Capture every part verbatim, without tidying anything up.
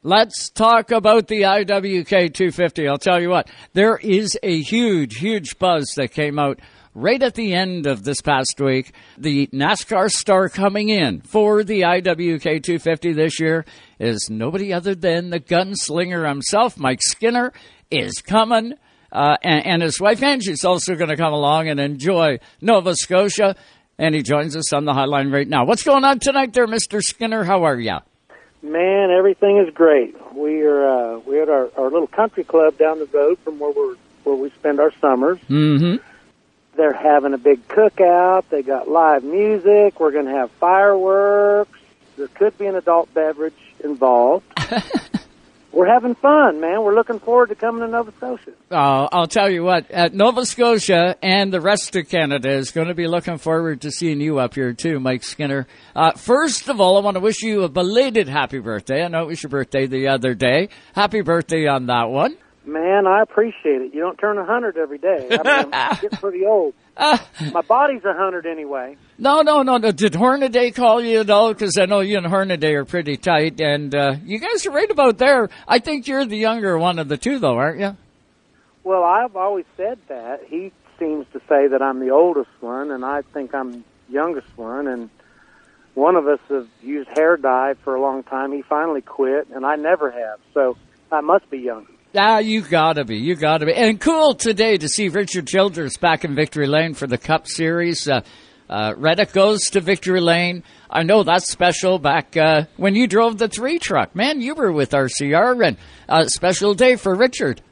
Let's talk about the I W K two fifty. I'll tell you what, there is a huge, huge buzz that came out right at the end of this past week. The NASCAR star coming in for the I W K two fifty this year is nobody other than the gunslinger himself. Mike Skinner is coming, uh, and, and his wife Angie's also going to come along and enjoy Nova Scotia, and he joins us on the hotline right now. What's going on tonight there, Mister Skinner? How are you? Man, everything is great. We are uh, we're at our, our little country club down the road from where we're where we spend our summers. Mm-hmm. They're having a big cookout. They got live music. We're going to have fireworks. There could be an adult beverage involved. We're having fun, man. We're looking forward to coming to Nova Scotia. Oh, I'll tell you what, at Nova Scotia and the rest of Canada is going to be looking forward to seeing you up here too, Mike Skinner. Uh, first of all, I want to wish you a belated happy birthday. I know it was your birthday the other day. Happy birthday on that one. Man, I appreciate it. You don't turn a hundred every day. I mean, I'm getting pretty old. Uh, My body's a hundred anyway. No, no, no, no. Did Hornaday call you, though? Because I know you and Hornaday are pretty tight, and uh, you guys are right about there. I think you're the younger one of the two, though, aren't you? Well, I've always said that. He seems to say that I'm the oldest one, and I think I'm the youngest one, and one of us has used hair dye for a long time. He finally quit, and I never have, so I must be younger. Ah, you gotta be. You gotta be. And cool today to see Richard Childress back in Victory Lane for the Cup Series. Uh, uh, Reddick goes to Victory Lane. I know that's special back uh, when you drove the three truck. Man, you were with R C R, and a uh, special day for Richard.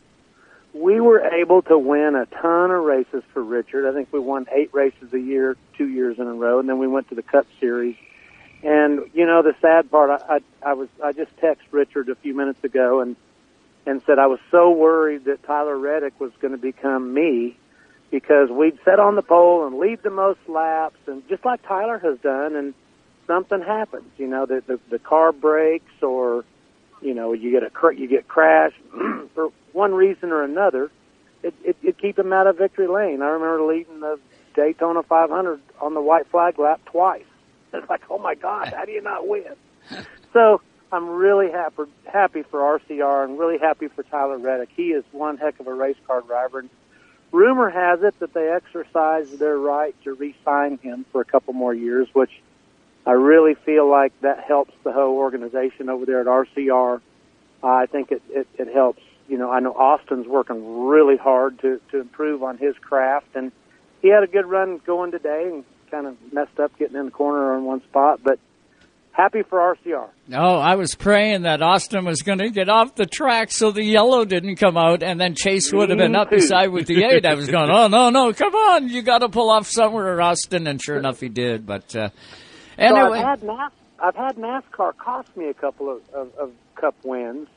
We were able to win a ton of races for Richard. I think we won eight races a year, two years in a row, and then we went to the Cup Series. And, you know, the sad part, I, I, I was I just texted Richard a few minutes ago, and and said I was so worried that Tyler Reddick was going to become me because we'd set on the pole and lead the most laps, and just like Tyler has done, and something happens, you know, the, the, the car breaks or, you know, you get a you get crashed for one reason or another. It, it, it keep him out of Victory Lane. I remember leading the Daytona five hundred on the white flag lap twice. It's like, oh, my God, how do you not win? So I'm really happy happy for R C R and really happy for Tyler Reddick. He is one heck of a race car driver. And rumor has it that they exercised their right to re-sign him for a couple more years, which I really feel like that helps the whole organization over there at R C R. Uh, I think it, it, it helps. You know, I know Austin's working really hard to, to improve on his craft, and he had a good run going today and kind of messed up getting in the corner on one spot, but happy for R C R. No, I was praying that Austin was going to get off the track so the yellow didn't come out, and then Chase would have been Me up too. beside with the eight. I was going, oh, no, no, come on. You got to pull off somewhere, Austin, and sure enough he did. But uh, anyway. So I've, had NAS- I've had NASCAR cost me a couple of, of, of Cup wins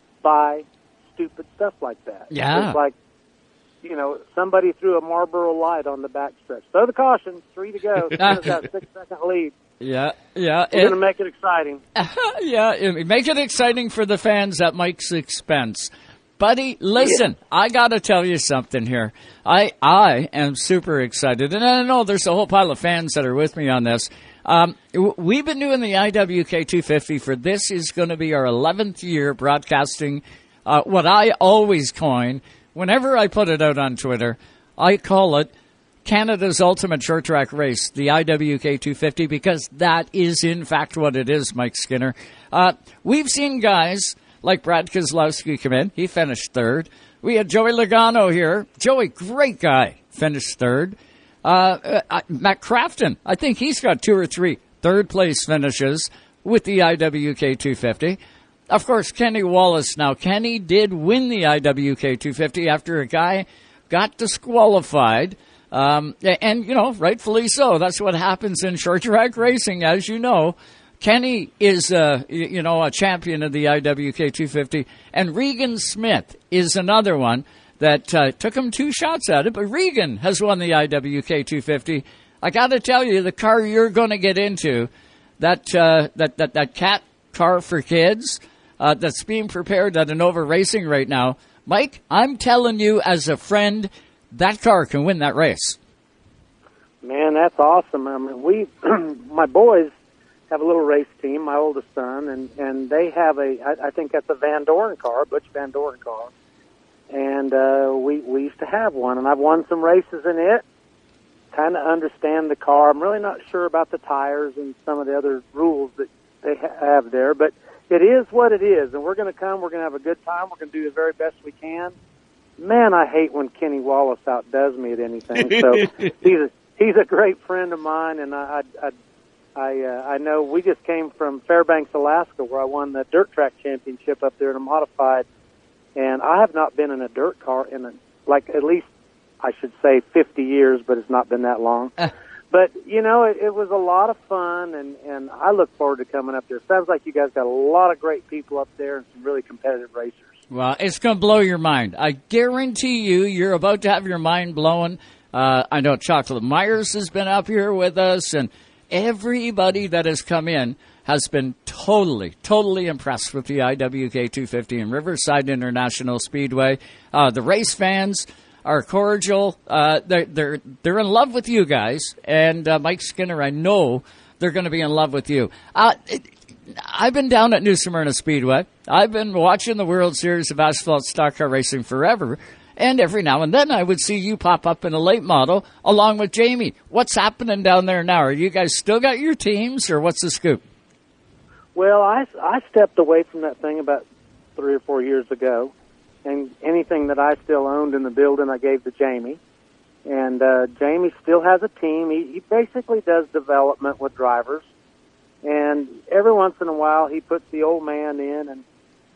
by stupid stuff like that. Yeah. It's like, you know, somebody threw a Marlboro Light on the backstretch. Throw the caution, three to go. Got a six-second lead. Yeah, yeah. We're going to make it exciting. Yeah, it- make it exciting for the fans at Mike's expense. Buddy, listen, yeah. I got to tell you something here. I I am super excited, and I know there's a whole pile of fans that are with me on this. Um, we've been doing the I W K two fifty for this is going to be our eleventh year broadcasting uh, what I always coin, whenever I put it out on Twitter, I call it Canada's ultimate short track race, the I W K two fifty, because that is in fact what it is, Mike Skinner. Uh, we've seen guys like Brad Keselowski come in. He finished third. We had Joey Logano here. Joey, great guy, finished third. Uh, uh, Matt Crafton, I think he's got two or three third place finishes with the I W K two fifty. Of course, Kenny Wallace. Now, Kenny did win the I W K two fifty after a guy got disqualified. Um, and, you know, rightfully so. That's what happens in short track racing, as you know. Kenny is, uh, you know, a champion of the I W K two fifty. And Regan Smith is another one that uh, took him two shots at it. But Regan has won the I W K two fifty. I got to tell you, the car you're going to get into, that, uh, that, that, that cat car for kids, uh, that's being prepared at Innova Racing right now. Mike, I'm telling you as a friend, that car can win that race. Man, that's awesome. I mean, we, my boys have a little race team, my oldest son, and, and they have a, I, I think that's a Van Doren car, Butch Van Doren car. And uh, we, we used to have one, and I've won some races in it, kind of understand the car. I'm really not sure about the tires and some of the other rules that they ha- have there, but it is what it is, and we're going to come, we're going to have a good time, we're going to do the very best we can. Man, I hate when Kenny Wallace outdoes me at anything, so he's a, he's a great friend of mine, and I, I, I I uh, I know we just came from Fairbanks, Alaska, where I won the dirt track championship up there in a modified, and I have not been in a dirt car in a, like at least I should say fifty years, but it's not been that long. Uh. But you know, it, it was a lot of fun, and and I look forward to coming up there. Sounds like you guys got a lot of great people up there and some really competitive racers. Well, it's going to blow your mind. I guarantee you, you're about to have your mind blown. Uh, I know Chocolate Myers has been up here with us, and everybody that has come in has been totally, totally impressed with the I W K two fifty and Riverside International Speedway. Uh, the race fans are cordial. Uh, they're, they're, they're in love with you guys. And uh, Mike Skinner, I know they're going to be in love with you. Uh, it, I've been down at New Smyrna Speedway. I've been watching the World Series of Asphalt Stock Car Racing forever. And every now and then I would see you pop up in a late model along with Jamie. What's happening down there now? Are you guys still got your teams, or what's the scoop? Well, I, I stepped away from that thing about three or four years ago, and anything that I still owned in the building I gave to Jamie. And uh, Jamie still has a team. He, he basically does development with drivers. And every once in a while he puts the old man in, and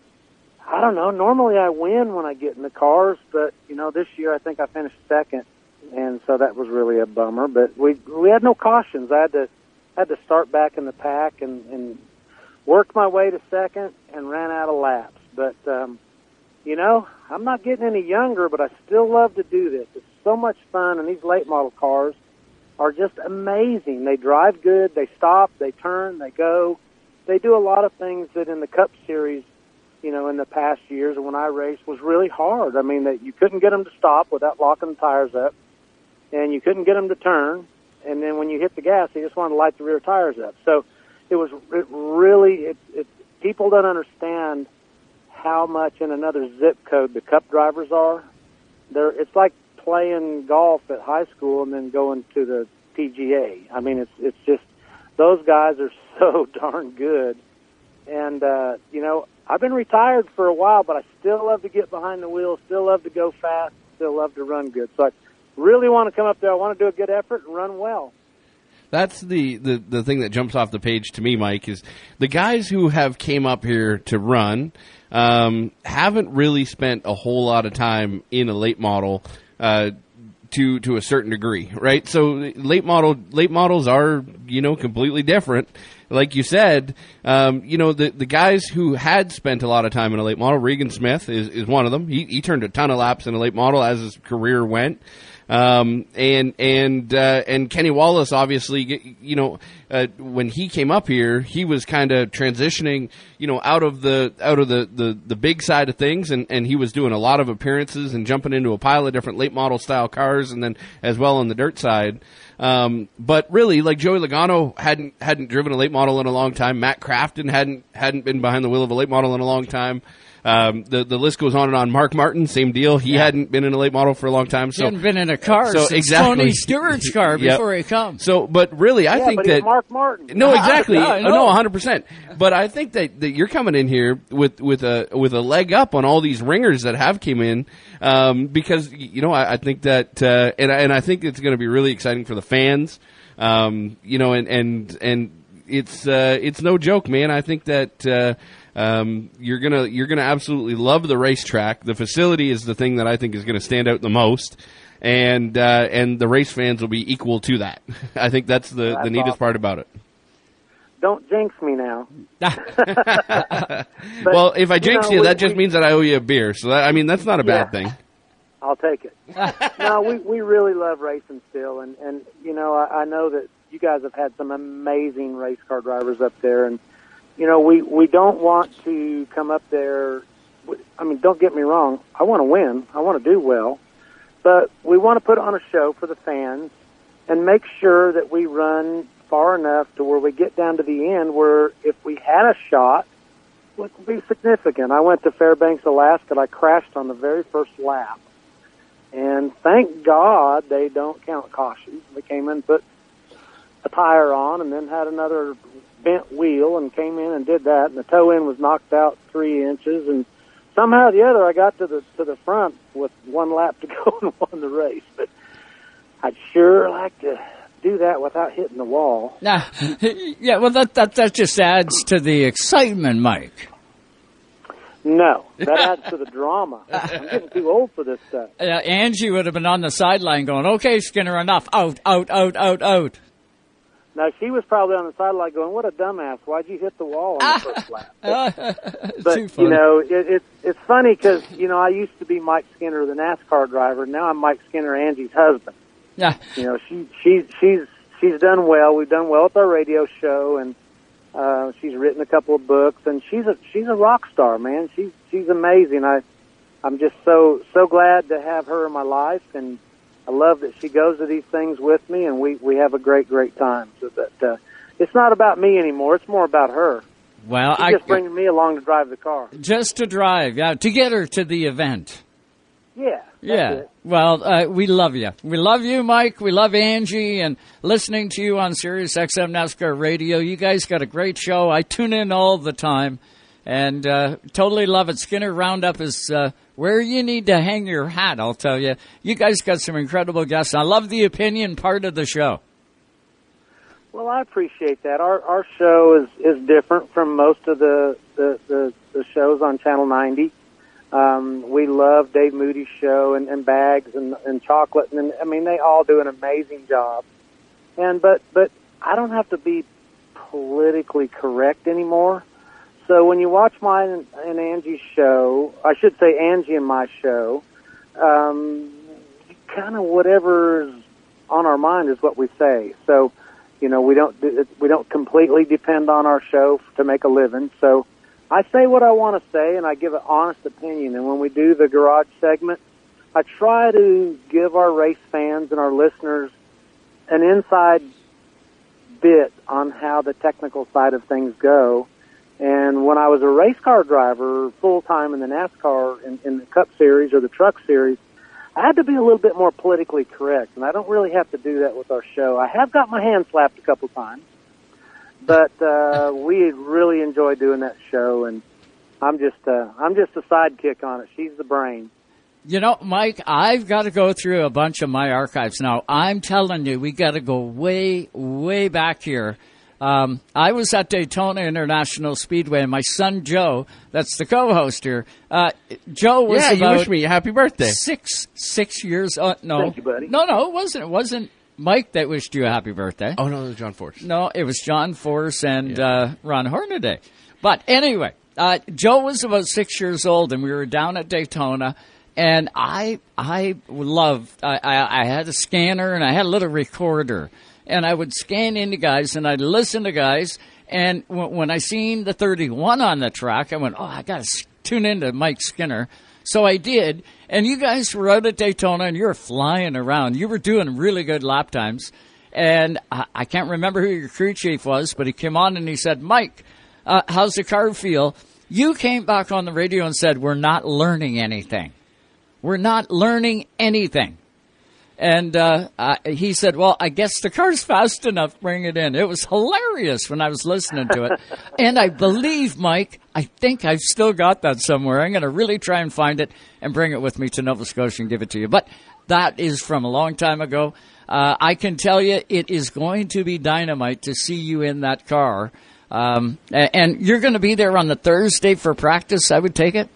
I don't know. Normally I win when I get in the cars, but, you know, this year I think I finished second, and so that was really a bummer. But we we had no cautions. I had to had to start back in the pack and, and work my way to second and ran out of laps. But, um, you know, I'm not getting any younger, but I still love to do this. It's so much fun, and these late model cars are just amazing. They drive good. They stop. They turn. They go. They do a lot of things that in the Cup Series, you know, in the past years when I raced was really hard. I mean, that you couldn't get them to stop without locking the tires up, and you couldn't get them to turn. And then when you hit the gas, you just wanted to light the rear tires up. So it was it really, it, it, people don't understand how much in another zip code the Cup drivers are. They're, it's like playing golf at high school and then going to the P G A. I mean, it's it's just, those guys are so darn good. And, uh, you know, I've been retired for a while, but I still love to get behind the wheel, still love to go fast, still love to run good. So I really want to come up there. I want to do a good effort and run well. That's the, the, the thing that jumps off the page to me, Mike, is the guys who have came up here to run um, haven't really spent a whole lot of time in a late model uh, to to a certain degree, right? So late model late models are, you know, completely different. Like you said, um, you know, the, the guys who had spent a lot of time in a late model, Regan Smith is, is one of them. He, he turned a ton of laps in a late model as his career went. Um, and, and, uh, and Kenny Wallace, obviously, you know, uh, when he came up here, he was kind of transitioning, you know, out of the, out of the, the, the big side of things. And, and he was doing a lot of appearances and jumping into a pile of different late model style cars, and then as well on the dirt side. Um, but really, like Joey Logano hadn't, hadn't driven a late model in a long time. Matt Crafton hadn't, hadn't been behind the wheel of a late model in a long time. Um, the, the list goes on and on. Mark Martin, same deal. He yeah. hadn't been in a late model for a long time. So, he hadn't been in a car so since exactly. Tony Stewart's car before yep. he comes. So, but really, I yeah, think but that Mark Martin. No, exactly. yeah, no, one hundred percent. But I think that, that you're coming in here with, with a with a leg up on all these ringers that have came in, um, because you know I, I think that uh, and and I think it's going to be really exciting for the fans, um, you know, and and and it's uh, it's no joke, man. I think that. Uh, Um, you're gonna you're gonna absolutely love the racetrack. The facility is the thing that I think is gonna stand out the most, and uh, and the race fans will be equal to that. I think that's the, that's the neatest awesome. part about it. Don't jinx me now. but, well, if I jinx you, know, you we, that just we, means that I owe you a beer. So that, I mean, that's not a yeah, bad thing. I'll take it. No, we we really love racing still, and and you know I, I know that you guys have had some amazing race car drivers up there, and. You know, we, we don't want to come up there. I mean, don't get me wrong. I want to win. I want to do well. But we want to put on a show for the fans and make sure that we run far enough to where we get down to the end where if we had a shot, it would be significant. I went to Fairbanks, Alaska, and I crashed on the very first lap. And thank God they don't count cautions. They came in, put a tire on, and then had another bent wheel and came in and did that. And the toe end was knocked out three inches. And somehow or the other, I got to the to the front with one lap to go and won the race. But I'd sure like to do that without hitting the wall. Nah, yeah, well, that, that, that just adds to the excitement, Mike. No, that adds to the drama. I'm getting too old for this stuff. Uh, Angie would have been on the sideline going, okay, Skinner, enough. Out, out, out, out, out. Now, she was probably on the sideline going, what a dumbass. Why'd you hit the wall on the first lap? But, but you know, it, it, it's funny because, you know, I used to be Mike Skinner, the NASCAR driver. Now I'm Mike Skinner, Angie's husband. Yeah. You know, she, she, she's, she's done well. We've done well with our radio show, and Uh, she's written a couple of books, and she's a she's a rock star, man. She's she's amazing. I I'm just so so glad to have her in my life, and I love that she goes to these things with me, and we we have a great great time. So that uh, it's not about me anymore; it's more about her. Well, she's I just bringing me along to drive the car, just to drive, yeah, to get her to the event. Yeah. Yeah. It. Well, uh, we love you. We love you, Mike. We love Angie, and listening to you on Sirius X M NASCAR Radio. You guys got a great show. I tune in all the time, and uh, totally love it. Skinner Roundup is uh, where you need to hang your hat, I'll tell you. You guys got some incredible guests. I love the opinion part of the show. Well, I appreciate that. Our our show is, is different from most of the, the, the, the shows on Channel ninety. Um, we love Dave Moody's show and, and Bags and, and Chocolate, and I mean they all do an amazing job. And but but I don't have to be politically correct anymore. So when you watch mine and Angie's show, I should say Angie and my show, um, kind of whatever's on our mind is what we say. So you know we don't we don't completely depend on our show to make a living. So I say what I want to say, and I give an honest opinion. And when we do the garage segment, I try to give our race fans and our listeners an inside bit on how the technical side of things go. And when I was a race car driver full-time in the NASCAR, in, in the Cup Series or the Truck Series, I had to be a little bit more politically correct, and I don't really have to do that with our show. I have got my hand slapped a couple times. But uh, we really enjoy doing that show, and I'm just uh, I'm just a sidekick on it. She's the brain. You know, Mike, I've got to go through a bunch of my archives now. I'm telling you, we got to go way, way back here. Um, I was at Daytona International Speedway, and my son Joe, that's the co-host here. Uh, Joe was yeah, about you wish me a happy birthday. Six six years. Uh, no, Thank you, buddy. No, no, it wasn't. It wasn't. Mike that wished you a happy birthday. Oh, no, it was John Force. No, it was John Force and yeah. uh, Ron Hornaday. But anyway, uh, Joe was about six years old, and we were down at Daytona, and I I loved, I, I, I had a scanner, and I had a little recorder, and I would scan into guys, and I'd listen to guys, and w- when I seen the thirty-one on the track, I went, oh, I got to tune into Mike Skinner. So I did, and you guys were out at Daytona, and you were flying around. You were doing really good lap times, and I, I can't remember who your crew chief was, but he came on and he said, Mike, uh, how's the car feel? You came back on the radio and said, we're not learning anything. We're not learning anything. And uh, uh, he said, well, I guess the car's fast enough, bring it in. It was hilarious when I was listening to it. And I believe, Mike, I think I've still got that somewhere. I'm going to really try and find it and bring it with me to Nova Scotia and give it to you. But that is from a long time ago. Uh, I can tell you it is going to be dynamite to see you in that car. Um, and you're going to be there on the Thursday for practice, I would take it?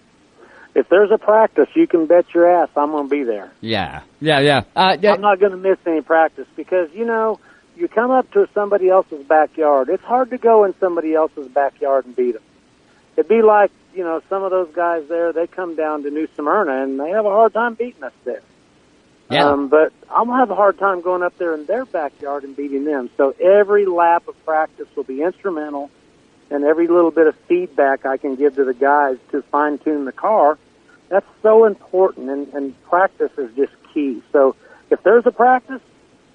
If there's a practice, you can bet your ass I'm going to be there. Yeah, yeah, yeah. Uh, yeah. I'm not going to miss any practice because, you know, you come up to somebody else's backyard. It's hard to go in somebody else's backyard and beat them. It'd be like, you know, some of those guys there, they come down to New Smyrna, and they have a hard time beating us there. Yeah. Um, but I'm going to have a hard time going up there in their backyard and beating them. So every lap of practice will be instrumental, and every little bit of feedback I can give to the guys to fine-tune the car, that's so important, and, and practice is just key. So if there's a practice,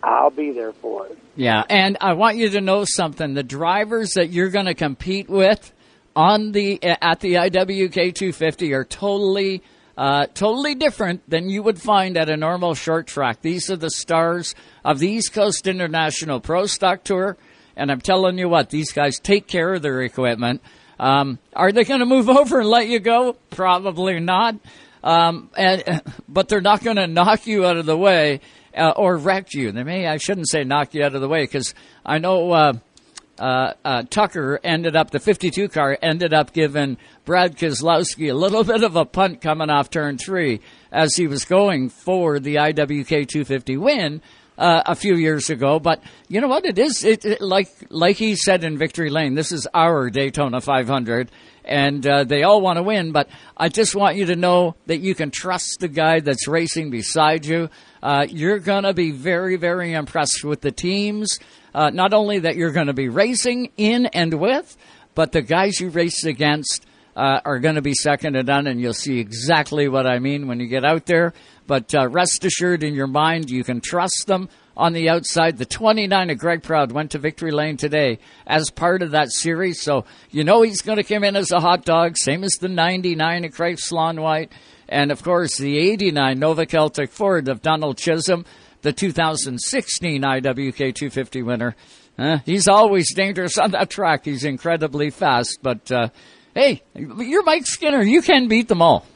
I'll be there for it. Yeah, and I want you to know something. The drivers that you're going to compete with on the at the I W K two fifty are totally uh, totally different than you would find at a normal short track. These are the stars of the East Coast International Pro Stock Tour, and I'm telling you what, these guys take care of their equipment. Um, are they going to move over and let you go? Probably not. Um, and, but they're not going to knock you out of the way uh, or wreck you. They may, I shouldn't say knock you out of the way, because I know uh, uh, uh, Tucker ended up, the fifty-two car ended up giving Brad Keselowski a little bit of a punt coming off turn three as he was going for the I W K two fifty win uh, a few years ago. But you know what? It is, it, it, like, like he said in Victory Lane, this is our Daytona five hundred. And uh, they all want to win, but I just want you to know that you can trust the guy that's racing beside you. Uh, you're going to be very, very impressed with the teams. Uh, not only that you're going to be racing in and with, but the guys you race against uh, are going to be second to none, and you'll see exactly what I mean when you get out there. But uh, rest assured in your mind, you can trust them. On the outside, the twenty-nine of Greg Proud went to Victory Lane today as part of that series. So you know he's going to come in as a hot dog, same as the ninety-nine of Craig Sloan White. And, of course, the eighty-nine Nova Celtic Ford of Donald Chisholm, the two thousand sixteen I W K two fifty winner. Uh, he's always dangerous on that track. He's incredibly fast. But, uh, hey, you're Mike Skinner. You can beat them all.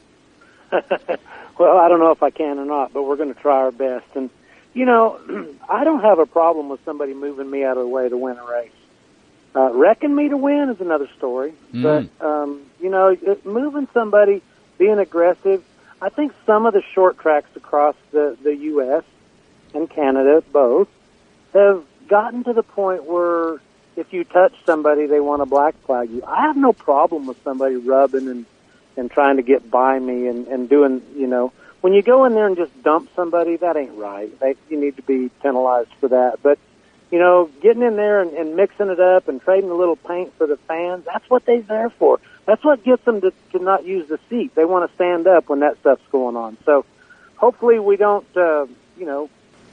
Well, I don't know if I can or not, but we're going to try our best. And you know, I don't have a problem with somebody moving me out of the way to win a race. Uh, wrecking me to win is another story. Mm. But, um, you know, it, moving somebody, being aggressive, I think some of the short tracks across the, the U S and Canada, both, have gotten to the point where if you touch somebody, they want to black flag you. I have no problem with somebody rubbing and, and trying to get by me and, and doing, you know, when you go in there and just dump somebody, that ain't right. They, you need to be penalized for that. But, you know, getting in there and, and mixing it up and trading a little paint for the fans, that's what they're there for. That's what gets them to, to not use the seat. They want to stand up when that stuff's going on. So hopefully we don't, uh, you know,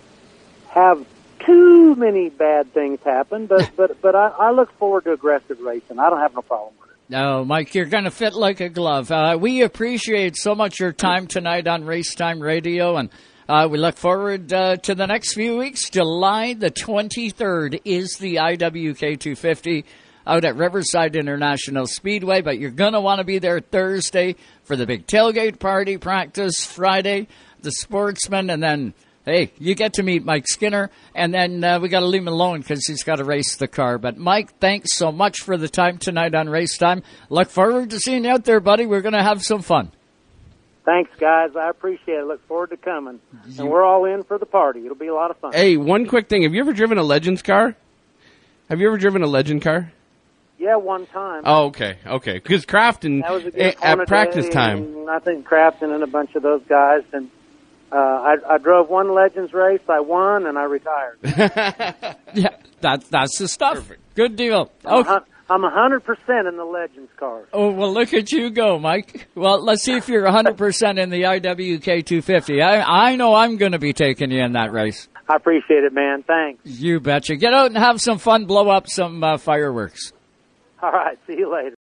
have too many bad things happen. But, but, but I, I look forward to aggressive racing. I don't have no problem with it. No, Mike, you're going to fit like a glove. Uh, we appreciate so much your time tonight on Race Time Radio, and uh, we look forward uh, to the next few weeks. July the twenty-third is the I W K two fifty out at Riverside International Speedway, but you're going to want to be there Thursday for the big tailgate party practice, Friday, the sportsman, and then hey, you get to meet Mike Skinner, and then uh, we got to leave him alone because he's got to race the car. But, Mike, thanks so much for the time tonight on Race Time. Look forward to seeing you out there, buddy. We're going to have some fun. Thanks, guys. I appreciate it. Look forward to coming. And we're all in for the party. It'll be a lot of fun. Hey, one quick thing. Have you ever driven a Legends car? Have you ever driven a Legend car? Yeah, one time. Oh, okay, okay. Because Crafton, that was a at, at practice time. I think Crafton and a bunch of those guys, and Uh, I, I drove one Legends race, I won, and I retired. Yeah, that, that's the stuff. Perfect. Good deal. Okay. I'm one hundred percent in the Legends car. Oh, well, look at you go, Mike. Well, let's see if you're one hundred percent in the I W K two fifty. I, I know I'm going to be taking you in that race. I appreciate it, man. Thanks. You betcha. Get out and have some fun, blow up some uh, fireworks. All right, see you later.